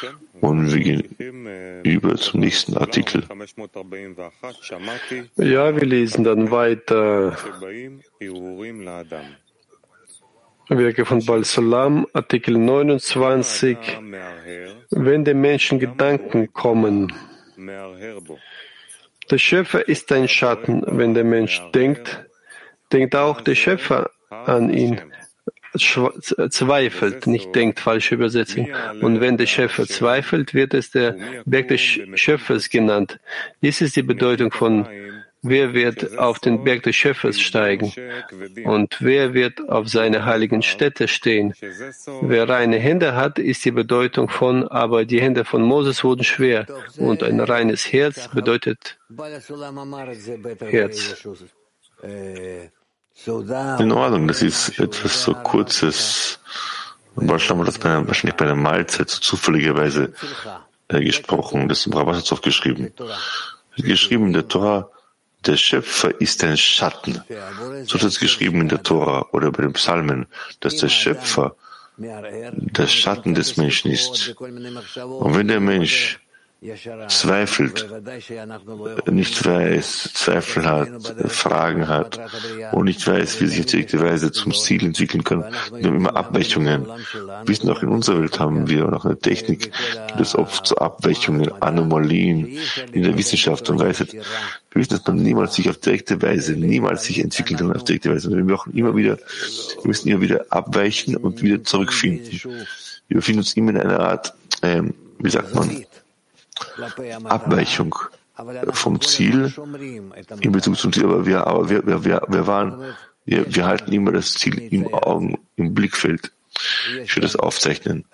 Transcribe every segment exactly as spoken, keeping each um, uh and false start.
Und wir gehen über zum nächsten Artikel. Ja, wir lesen dann weiter. Werke von Baal Salam, Artikel neunundzwanzig. Wenn dem Menschen Gedanken kommen, der Schöpfer ist ein Schatten. Wenn der Mensch denkt, denkt auch der Schöpfer an ihn. Zweifelt, nicht denkt, falsche Übersetzung. Und wenn der Schöpfer zweifelt, wird es der Berg des Schöpfers genannt. Dies ist die Bedeutung von: Wer wird auf den Berg des Schöpfers steigen? Und wer wird auf seine heiligen Stätte stehen? Wer reine Hände hat, ist die Bedeutung von: Aber die Hände von Moses wurden schwer. Und ein reines Herz bedeutet Herz. In Ordnung, das ist etwas so Kurzes. Balschlam hat das bei, wahrscheinlich bei einer Mahlzeit so zufälligerweise äh, gesprochen. Das ist Rabbi Satzow geschrieben. Geschrieben in der Tora, der Schöpfer ist ein Schatten. So ist es geschrieben in der Tora oder bei den Psalmen, dass der Schöpfer der Schatten des Menschen ist. Und wenn der Mensch zweifelt, nicht weiß, Zweifel hat, Fragen hat und nicht weiß, wie sich auf direkte Weise zum Ziel entwickeln kann. Wir haben immer Abweichungen. Wir wissen, auch in unserer Welt haben wir und auch in der Technik gibt es oft so Abweichungen, Anomalien in der Wissenschaft und Weisheit. Wir wissen, dass man niemals sich auf direkte Weise, niemals sich entwickeln kann auf direkte Weise. Wir brauchen immer wieder, wir müssen immer wieder abweichen und wieder zurückfinden. Wir befinden uns immer in einer Art, ähm, wie sagt man, Abweichung vom Ziel in Bezug zum Ziel, aber wir, aber wir, wir, wir, wir waren, wir, wir halten immer das Ziel im Augen, im Blickfeld. Ich will das aufzeichnen.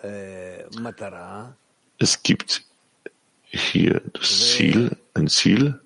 Es gibt hier das Ziel, ein Ziel.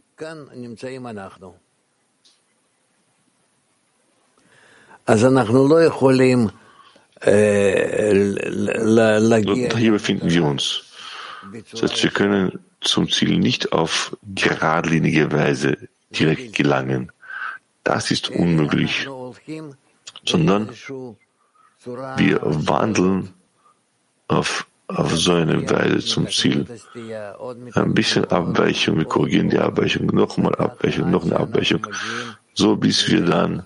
Und hier befinden wir uns. Das heißt, wir können zum Ziel nicht auf geradlinige Weise direkt gelangen. Das ist unmöglich, sondern wir wandeln auf, auf so eine Weise zum Ziel. Ein bisschen Abweichung, wir korrigieren die Abweichung, nochmal Abweichung, noch eine Abweichung, so bis wir dann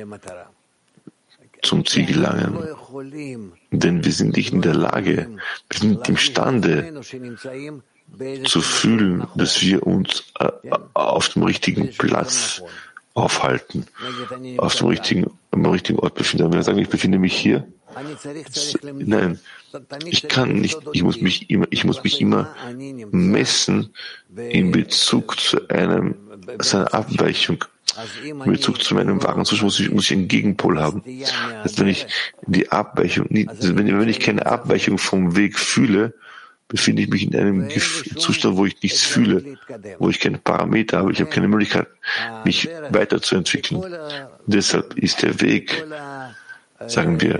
zum Ziel gelangen. Denn wir sind nicht in der Lage, wir sind nicht imstande zu fühlen, dass wir uns äh, auf dem richtigen Platz aufhalten, auf dem richtigen, am richtigen Ort befinden. Wenn wir sagen, ich befinde mich hier, nein, ich kann nicht, ich muss mich immer, ich muss mich immer messen in Bezug zu einem, zu einer Abweichung. In Bezug zu meinem wahren Zustand muss ich, muss ich einen Gegenpol haben. Also wenn ich die Abweichung, also wenn, wenn ich keine Abweichung vom Weg fühle, befinde ich mich in einem Zustand, wo ich nichts fühle, wo ich keine Parameter habe, ich habe keine Möglichkeit, mich weiterzuentwickeln. Deshalb ist der Weg, sagen wir,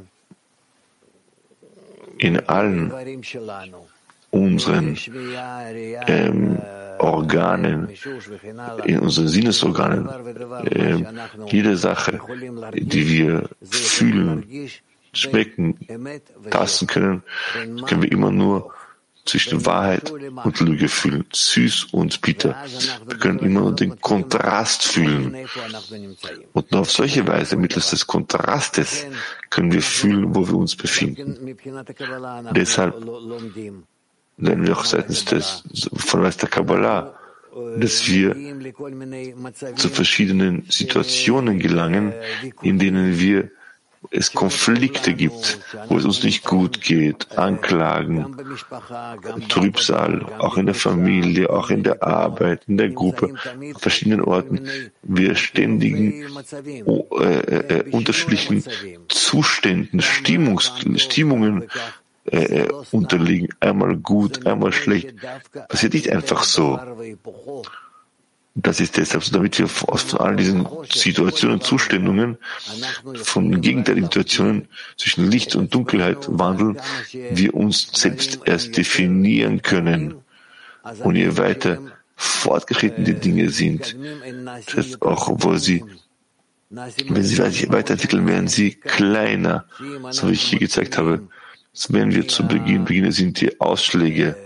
in allen unseren ähm, Organen, in unseren Sinnesorganen, äh, jede Sache, die wir fühlen, schmecken, tasten können, können wir immer nur zwischen Wahrheit und Lüge fühlen, süß und bitter. Wir können immer nur den Kontrast fühlen. Und nur auf solche Weise, mittels des Kontrastes, können wir fühlen, wo wir uns befinden. Deshalb lernen wir auch seitens des, von der Kabbalah, dass wir zu verschiedenen Situationen gelangen, in denen wir es Konflikte gibt, wo es uns nicht gut geht, Anklagen, Trübsal, auch in der Familie, auch in der Arbeit, in der Gruppe, an verschiedenen Orten, wir ständigen äh, äh, unterschiedlichen Zuständen, Stimmungs, Stimmungen äh, unterliegen, einmal gut, einmal schlecht. Passiert nicht einfach so. Das ist deshalb so, damit wir aus all diesen Situationen, Zuständungen, von gegenteiligen Situationen zwischen Licht und Dunkelheit wandeln, wir uns selbst erst definieren können. Und je weiter fortgeschritten die Dinge sind, das heißt auch, obwohl sie, wenn sie sich weiterentwickeln, werden sie kleiner, so wie ich hier gezeigt habe. Wenn wir zu Beginn beginnen, sind die Ausschläge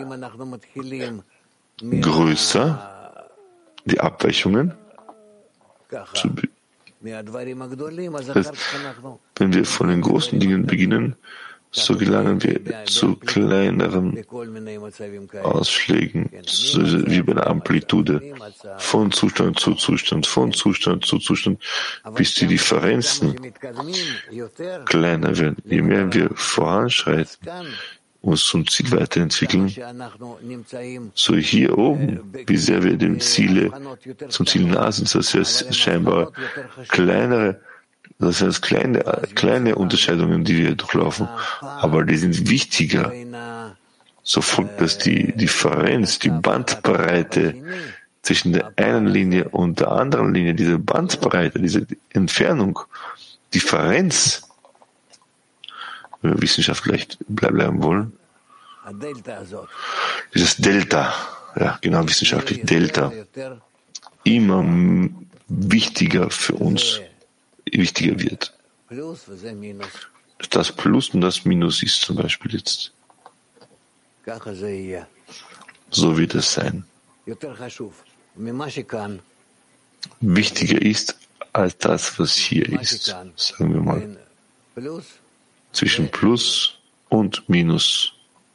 größer, die Abweichungen. Zu Be- das heißt, wenn wir von den großen Dingen beginnen, so gelangen wir zu kleineren Ausschlägen, so wie bei der Amplitude, von Zustand zu Zustand, von Zustand zu Zustand, bis die Differenzen kleiner werden. Je mehr wir voranschreiten, uns zum Ziel weiterentwickeln, so hier oben, wie sehr wir dem Ziele, zum Ziel nah sind, dass wir scheinbar kleinere Das sind kleine, kleine Unterscheidungen, die wir durchlaufen, aber die sind wichtiger. So folgt, dass die Differenz, die Bandbreite zwischen der einen Linie und der anderen Linie, diese Bandbreite, diese Entfernung, Differenz, wenn wir wissenschaftlich bleiben wollen, dieses Delta, ja genau, wissenschaftlich Delta, immer wichtiger für uns wichtiger wird. Das Plus und das Minus ist zum Beispiel jetzt. So wird es sein. Wichtiger ist als das, was hier ist, sagen wir mal. Zwischen Plus und Minus.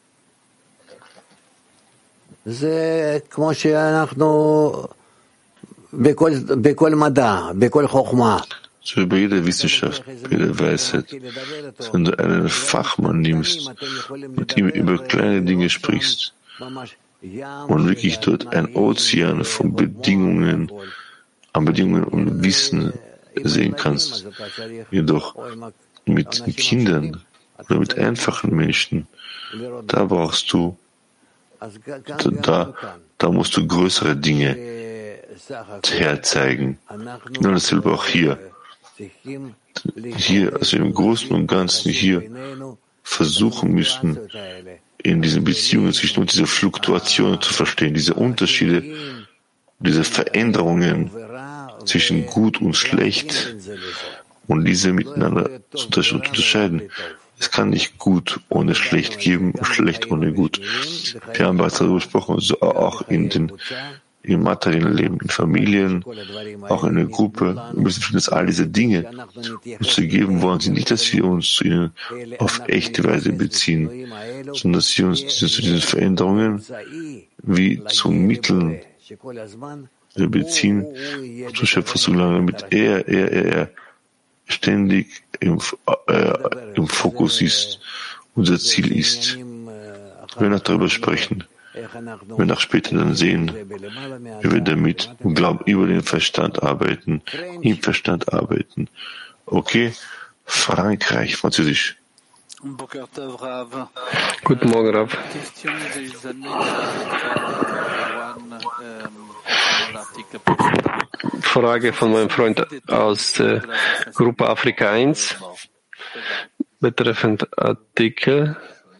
So über jede Wissenschaft, jede Weisheit. Wenn du einen Fachmann nimmst, mit ihm über kleine Dinge sprichst und wirklich dort ein Ozean von Bedingungen, an Bedingungen und Wissen sehen kannst, jedoch mit Kindern oder mit einfachen Menschen, da brauchst du, da, da musst du größere Dinge herzeigen. Nur dasselbe auch hier. Hier, also im Großen und Ganzen hier versuchen müssen, in diesen Beziehungen zwischen uns diese Fluktuationen zu verstehen, diese Unterschiede, diese Veränderungen zwischen gut und schlecht und diese miteinander zu unterscheiden. Es kann nicht gut ohne schlecht geben und schlecht ohne gut. Wir haben bereits darüber gesprochen, so auch in den im materiellen Leben, in Familien, auch in der Gruppe. Wir müssen verstehen, dass all diese Dinge uns geben wollen, sind nicht, dass wir uns zu ihnen auf echte Weise beziehen, sondern dass wir uns zu diesen Veränderungen wie zu Mitteln wir beziehen, zum Schöpfer zu gelangen, damit er, er, er, er ständig im, äh, im Fokus ist, unser Ziel ist. Wenn wir darüber sprechen, wir nach später dann sehen, wie wir damit im Glauben über den Verstand arbeiten, im Verstand arbeiten. Okay, Frankreich, Französisch. Guten Morgen, Rav. Frage von meinem Freund aus der Gruppe Afrika eins betreffend Artikel.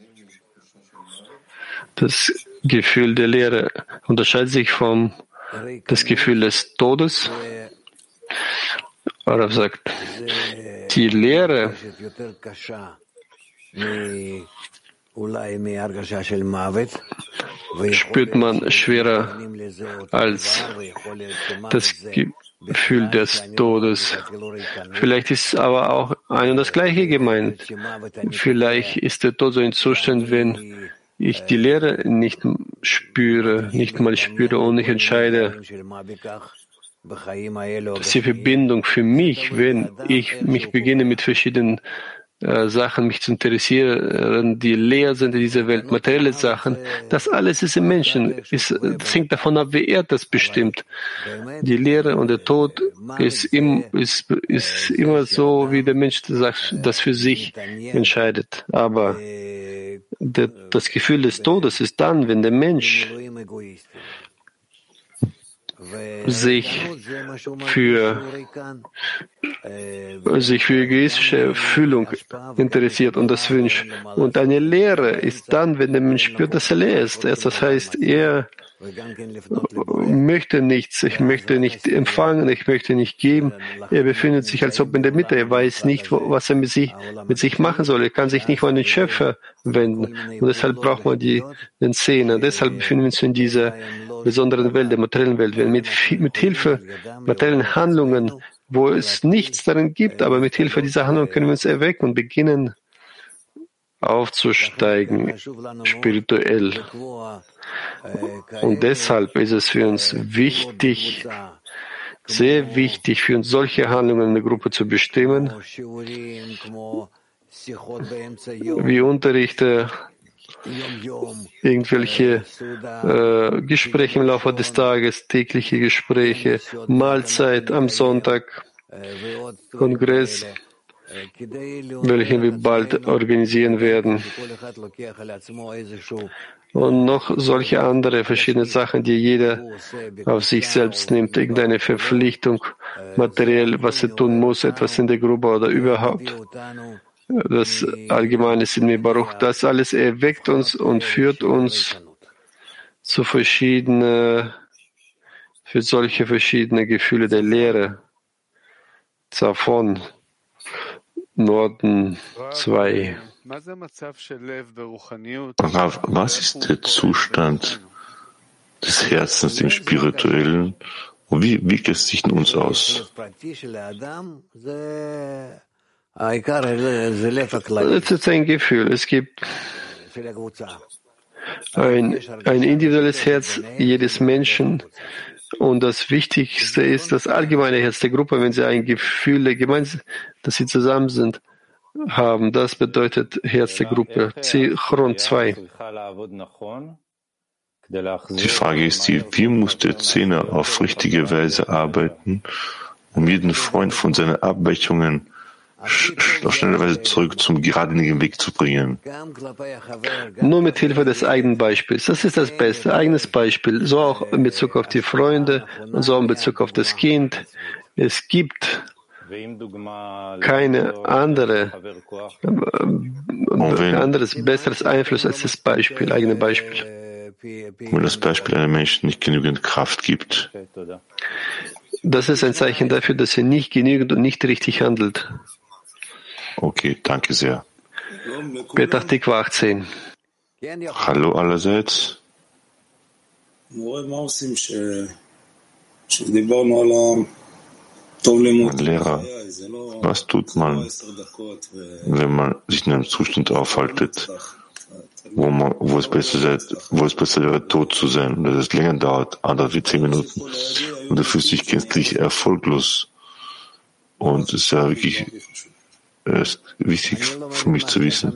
Das Gefühl der Leere unterscheidet sich vom das Gefühl des Todes. Rav sagt, die Leere spürt man schwerer als das Gefühl des Todes. Vielleicht ist aber auch ein und das Gleiche gemeint. Vielleicht ist der Tod so ein Zustand, wenn ich die Leere nicht spüre, nicht mal spüre und ich entscheide, dass die Verbindung für mich, wenn ich mich beginne mit verschiedenen äh, Sachen mich zu interessieren, die leer sind in dieser Welt, materielle Sachen, das alles ist im Menschen. Ist, das hängt davon ab, wie er das bestimmt. Die Leere und der Tod ist, im, ist, ist immer so, wie der Mensch das, das für sich entscheidet. Aber der, das Gefühl des Todes ist dann, wenn der Mensch sich für, sich für egoistische Erfüllung interessiert und das wünscht. Und eine Lehre ist dann, wenn der Mensch spürt, dass er leer ist. Das heißt, er möchte nichts, ich möchte nicht empfangen, ich möchte nicht geben. Er befindet sich als ob in der Mitte, er weiß nicht, wo, was er mit sich, mit sich machen soll. Er kann sich nicht an den Schöpfer wenden. Und deshalb braucht man die, den Zehner. Deshalb befinden wir uns in dieser besonderen Welt, der materiellen Welt. Wenn mit, mit Hilfe materiellen Handlungen, wo es nichts darin gibt, aber mit Hilfe dieser Handlungen können wir uns erwecken und beginnen aufzusteigen, spirituell. Und deshalb ist es für uns wichtig, sehr wichtig, für uns solche Handlungen in der Gruppe zu bestimmen, wie Unterrichte, irgendwelche äh, Gespräche im Laufe des Tages, tägliche Gespräche, Mahlzeit am Sonntag, Kongress, welchen wir bald organisieren werden. Und noch solche andere verschiedene Sachen, die jeder auf sich selbst nimmt, irgendeine Verpflichtung, materiell, was er tun muss, etwas in der Gruppe oder überhaupt. Das Allgemeine ist in mir Baruch. Das alles erweckt uns und führt uns zu verschiedenen, für solche verschiedene Gefühle der Lehre. Zavon, Norden zwei. Rav, was ist der Zustand des Herzens, dem Spirituellen, und wie wirkt es sich in uns aus? Es ist ein Gefühl. Es gibt ein, ein individuelles Herz jedes Menschen. Und das Wichtigste ist das allgemeine Herz der Gruppe, wenn sie ein Gefühl, gemeinsam, dass sie zusammen sind, haben. Das bedeutet Herz der Gruppe. Zichron zwei. Die Frage ist die, wie muss der Zehner auf richtige Weise arbeiten, um jeden Freund von seinen Abweichungen auf schnelle Weise zurück zum geradlinigen Weg zu bringen? Nur mit Hilfe des eigenen Beispiels. Das ist das Beste. Eigenes Beispiel. So auch in Bezug auf die Freunde und so in Bezug auf das Kind. Es gibt keine andere, ein anderes, besseres Einfluss als das Beispiel, eigene Beispiel. Wenn das Beispiel einem Menschen nicht genügend Kraft gibt. Das ist ein Zeichen dafür, dass er nicht genügend und nicht richtig handelt. Okay, danke sehr. Petach Tikva achtzehn. Hallo allerseits. Mein Lehrer, was tut man, wenn man sich in einem Zustand aufhaltet, wo, man, wo, es besser sei, wo es besser wäre, tot zu sein, und dass es länger dauert, andere wie zehn Minuten, und du fühlst dich gänzlich erfolglos. Und es ist ja wirklich es ist wichtig für mich zu wissen.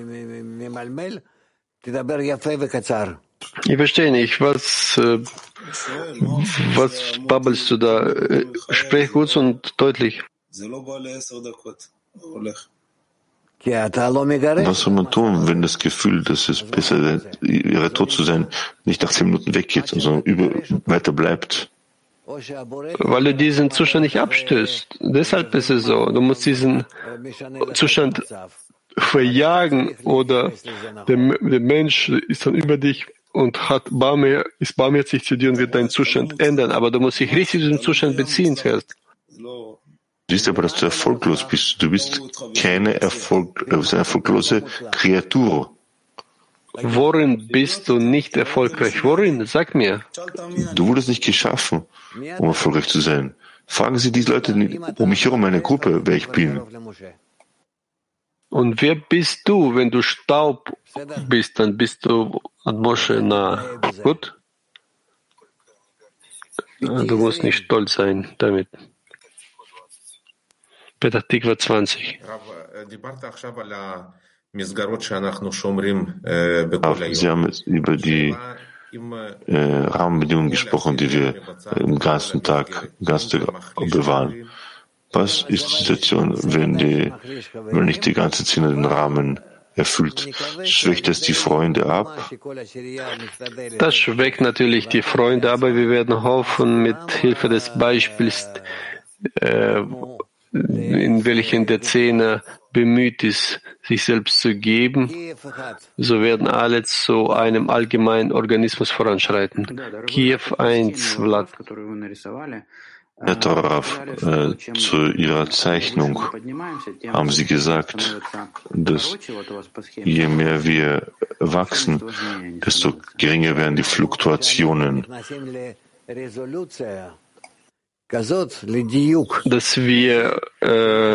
Ich verstehe nicht, was, äh, was babbelst du da? Sprech kurz und deutlich. Was soll man tun, wenn das Gefühl, dass es besser wäre, tot zu sein, nicht nach zehn Minuten weggeht, sondern über, weiter bleibt? Weil du diesen Zustand nicht abstößt. Deshalb ist es so. Du musst diesen Zustand verjagen, oder der, der Mensch ist dann über dich und hat Barmher, ist barmherzig zu dir und wird deinen Zustand ändern. Aber du musst dich richtig zu diesem Zustand beziehen zuerst. Du siehst aber, dass du erfolglos bist. Du bist keine Erfolg, du bist eine erfolglose Kreatur. Worin bist du nicht erfolgreich? Worin? Sag mir. Du wurdest nicht geschaffen, um erfolgreich zu sein. Fragen Sie diese Leute um mich herum, meine Gruppe, wer ich bin. Und wer bist du? Wenn du Staub bist, dann bist du an Moshe nah. Gut? Du musst nicht stolz sein damit. Petach Tikva zwanzig. Sie haben jetzt über die äh, Rahmenbedingungen gesprochen, die wir im ganzen Tag, im ganzen Tag bewahren. Was ist die Situation, wenn, die, wenn nicht die ganze Szene den Rahmen erfüllt? Schwächt es die Freunde ab? Das schwächt natürlich die Freunde, aber wir werden hoffen, mit Hilfe des Beispiels äh, in welchen der Zehner bemüht ist, sich selbst zu geben, so werden alle zu einem allgemeinen Organismus voranschreiten. Kiew eins, Vlad. Herr Toraf, äh, zu Ihrer Zeichnung haben Sie gesagt, dass je mehr wir wachsen, desto geringer werden die Fluktuationen. Dass wir äh,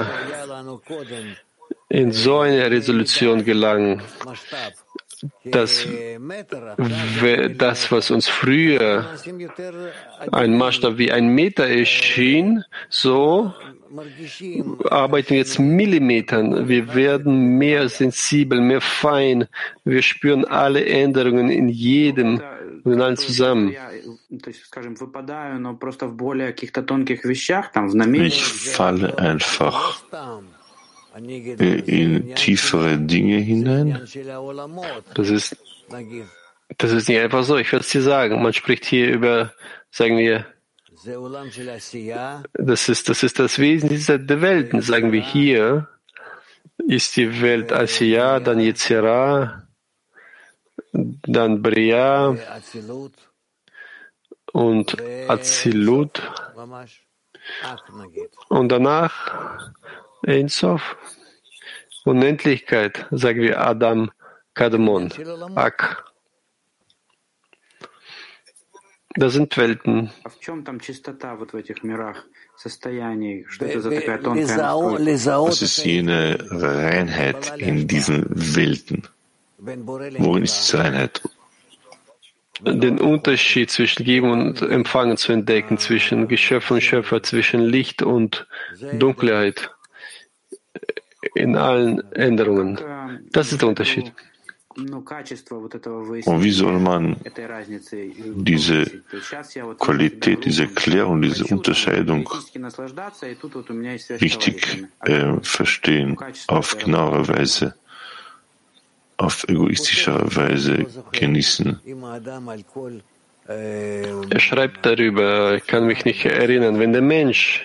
in so eine Resolution gelangen, dass das, was uns früher ein Maßstab wie ein Meter erschien, so arbeiten wir jetzt Millimetern. Wir werden mehr sensibel, mehr fein. Wir spüren alle Änderungen in jedem und in allen zusammen. Ich falle einfach in tiefere Dinge hinein. Das ist, das ist nicht einfach so. Ich werde es dir sagen. Man spricht hier über, sagen wir, das ist, das ist das Wesen dieser der Welten. Sagen wir hier, ist die Welt Asiya, dann Yetzirah, dann Bria und Azilut und danach Ein Sof. Unendlichkeit, sagen wir Adam Kadmon, Ak. Das sind Welten. Was ist jene Reinheit in diesen Welten? Worin ist diese Reinheit? Den Unterschied zwischen Geben und Empfangen zu entdecken, zwischen Geschöpf und Schöpfer, zwischen Licht und Dunkelheit in allen Änderungen. Das ist der Unterschied. Und wie soll man diese Qualität, diese Klärung, diese Unterscheidung richtig äh, verstehen, auf genauere Weise, auf egoistischer Weise genießen? Er schreibt darüber, ich kann mich nicht erinnern, wenn der Mensch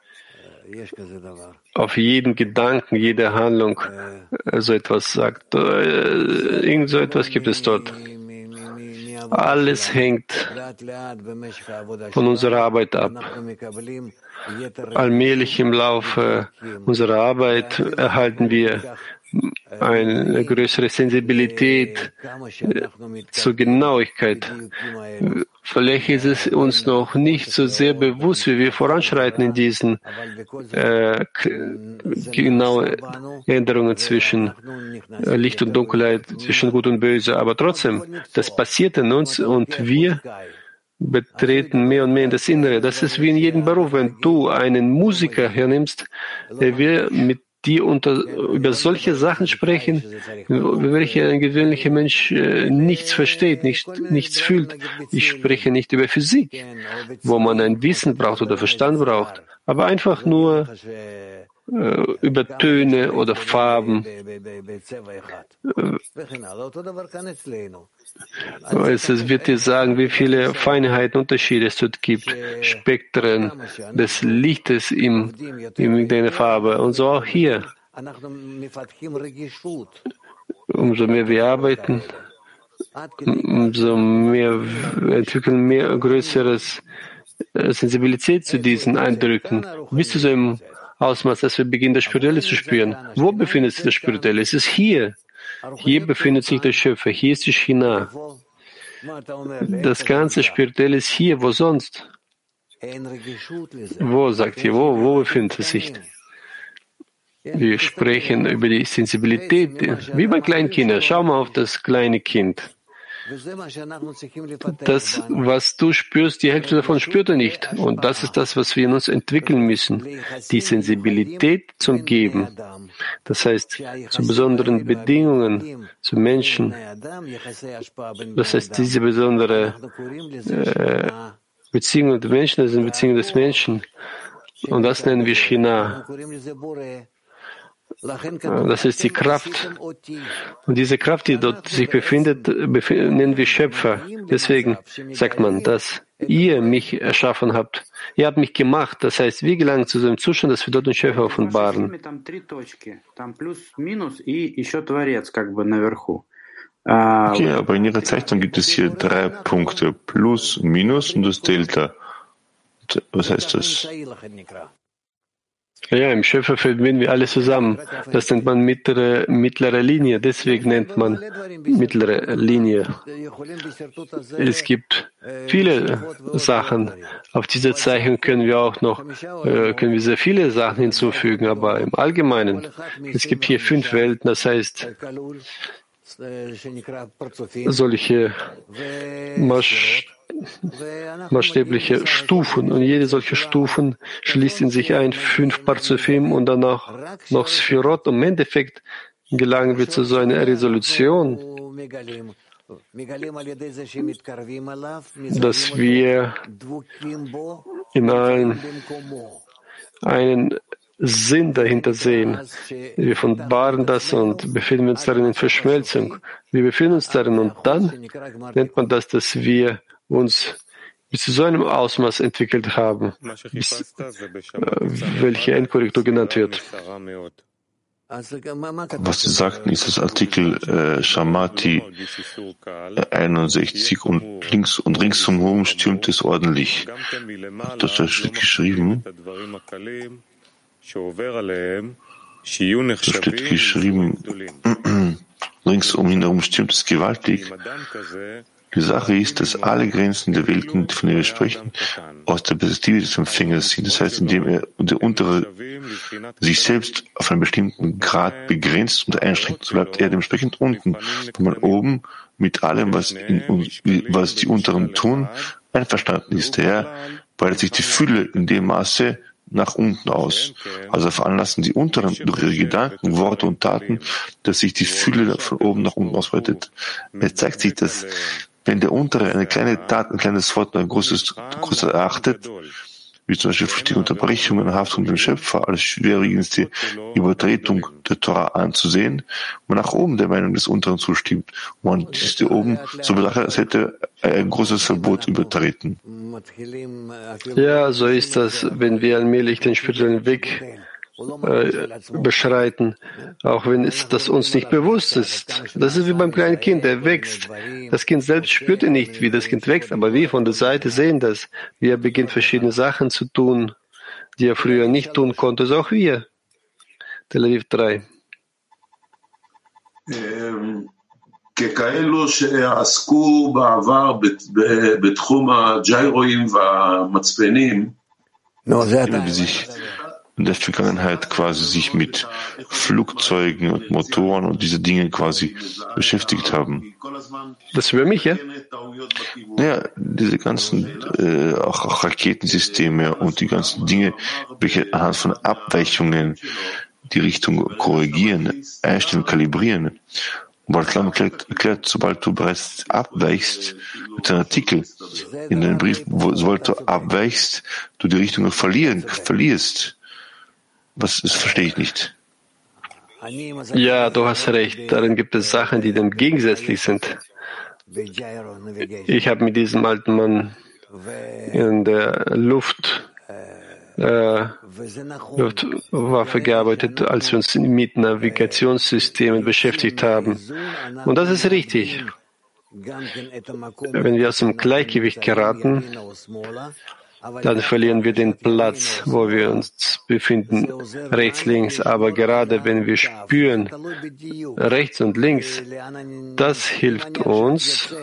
auf jeden Gedanken, jede Handlung so etwas sagt. Irgend so etwas gibt es dort. Alles hängt von unserer Arbeit ab. Allmählich im Laufe unserer Arbeit erhalten wir eine größere Sensibilität zur Genauigkeit. Vielleicht ist es uns noch nicht so sehr bewusst, wie wir voranschreiten in diesen äh, genauen Änderungen zwischen äh, Licht und Dunkelheit, zwischen Gut und Böse. Aber trotzdem, das passiert in uns und wir betreten mehr und mehr in das Innere. Das ist wie in jedem Beruf. Wenn du einen Musiker hernimmst, der will mit die unter, über solche Sachen sprechen, über welche ein gewöhnlicher Mensch äh, nichts versteht, nicht, nichts fühlt. Ich spreche nicht über Physik, wo man ein Wissen braucht oder Verstand braucht, aber einfach nur äh, über Töne oder Farben. Es, es wird dir sagen, wie viele Feinheiten, Unterschiede es dort gibt, Spektren des Lichtes in, in deiner Farbe. Und so auch hier. Umso mehr wir arbeiten, umso mehr wir entwickeln wir größeres Sensibilität zu diesen Eindrücken. Bis zu so einem Ausmaß, dass wir beginnen, das Spirituelle zu spüren. Wo befindet sich das Spirituelle? Es ist hier. Hier befindet sich der Schöpfer. Hier ist die Shina. Das ganze Spirituelle ist hier. Wo sonst? Wo, sagt ihr, wo, wo befindet es sich? Wir sprechen über die Sensibilität, wie bei kleinen Kindern. Schau mal auf das kleine Kind. Das, was du spürst, die Hälfte davon spürt er nicht. Und das ist das, was wir in uns entwickeln müssen. Die Sensibilität zum Geben. Das heißt, zu besonderen Bedingungen, zu Menschen. Das heißt, diese besondere äh, Beziehung der Menschen, das sind Beziehungen des Menschen. Und das nennen wir Shina. Das ist die Kraft. Und diese Kraft, die dort sich befindet, befind, nennen wir Schöpfer. Deswegen sagt man, dass ihr mich erschaffen habt. Ihr habt mich gemacht. Das heißt, wir gelangen zu so einem Zustand, dass wir dort den Schöpfer offenbaren. Okay, aber in Ihrer Zeichnung gibt es hier drei Punkte, Plus, Minus und das Delta. Was heißt das? Ja, im Schöpferfeld finden wir alle zusammen. Das nennt man mittlere, mittlere Linie. Deswegen nennt man mittlere Linie. Es gibt viele Sachen. Auf dieser Zeichnung können wir auch noch, äh, können wir sehr viele Sachen hinzufügen. Aber im Allgemeinen, es gibt hier fünf Welten. Das heißt, solche Masch maßstäbliche Stufen. Und jede solche Stufen schließt in sich ein fünf Parzufim und danach noch Sphirot. Und im Endeffekt gelangen wir zu so einer Resolution, dass wir in allen einen Sinn dahinter sehen. Wir offenbaren das und befinden uns darin in Verschmelzung. Wir befinden uns darin und dann nennt man das, dass wir uns bis zu so einem Ausmaß entwickelt haben, bis, äh, welche Endkorrektur genannt wird. Was Sie sagten, ist das Artikel äh, Shamati einundsechzig und links und ringsumherum stürmt es ordentlich. Das steht geschrieben. Da steht geschrieben, rings um ihn herum stürmt es gewaltig. Die Sache ist, dass alle Grenzen der Welten, von denen wir sprechen, aus der Perspektive des Empfängers sind. Das heißt, indem er der untere sich selbst auf einen bestimmten Grad begrenzt und einschränkt, so bleibt er dementsprechend unten, wenn man oben mit allem, was, in, was die Unteren tun, einverstanden ist. Daher breitet sich die Fülle in dem Maße nach unten aus. Also veranlassen die Unteren durch ihre Gedanken, Worte und Taten, dass sich die Fülle von oben nach unten ausbreitet. Es zeigt sich, dass wenn der Untere eine kleine Tat, ein kleines Wort, ein großes, großes erachtet, wie zum Beispiel die Unterbrechung und Haftung dem Schöpfer als schwerwiegendste Übertretung der Torah anzusehen, man nach oben der Meinung des Unteren zustimmt. Man ist hier oben so betrachtet, als hätte er ein großes Verbot übertreten. Ja, so ist das, wenn wir allmählich den spirituellen Weg äh, beschreiten, auch wenn es das uns nicht bewusst ist. Das ist wie beim kleinen Kind, der wächst. Das Kind selbst spürt ihn nicht, wie das Kind wächst, aber wir von der Seite sehen das, wie er beginnt, verschiedene Sachen zu tun, die er früher nicht tun konnte, so auch wir. Tel Aviv drei. ככאלו שעסקו בעבר בתחום הג'יירואים והמצפנים, wie sich in der Vergangenheit quasi sich mit Flugzeugen und Motoren und diese Dinge quasi beschäftigt haben. Das über mich, ja? Ja, diese ganzen äh, auch, auch Raketensysteme und die ganzen Dinge, welche anhand von Abweichungen die Richtung korrigieren, einstellen, kalibrieren. Bartlam erklärt, erklärt, sobald du bereits abweichst mit einem Artikel in deinem Brief, wo, sobald du abweichst, du die Richtung verlieren, verlierst. Was, das verstehe ich nicht. Ja, du hast recht. Darin gibt es Sachen, die dem gegensätzlich sind. Ich habe mit diesem alten Mann in der Luft, äh, Luftwaffe gearbeitet, als wir uns mit Navigationssystemen beschäftigt haben. Und das ist richtig. Wenn wir aus dem Gleichgewicht geraten, dann verlieren wir den Platz, wo wir uns befinden, rechts, links. Aber gerade wenn wir spüren, rechts und links, das hilft uns,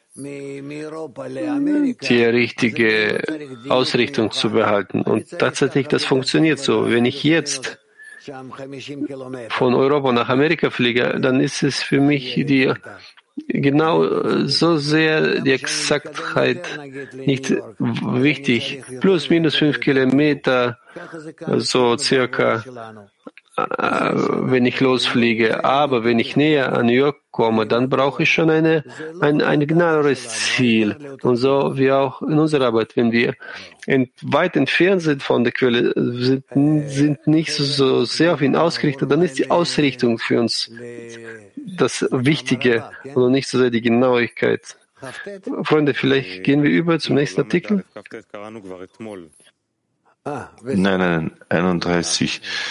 die richtige Ausrichtung zu behalten. Und tatsächlich, das funktioniert so. Wenn ich jetzt von Europa nach Amerika fliege, dann ist es für mich die genau so sehr die Exaktheit nicht wichtig. Plus, minus fünf Kilometer, so circa, wenn ich losfliege. Aber wenn ich näher an New York komme, dann brauche ich schon eine, ein, ein genaueres Ziel. Und so wie auch in unserer Arbeit, wenn wir ent, weit entfernt sind von der Quelle, sind, sind nicht so, so sehr auf ihn ausgerichtet, dann ist die Ausrichtung für uns das Wichtige und nicht so sehr die Genauigkeit. Freunde, vielleicht gehen wir über zum nächsten Artikel. Nein, nein, einunddreißig.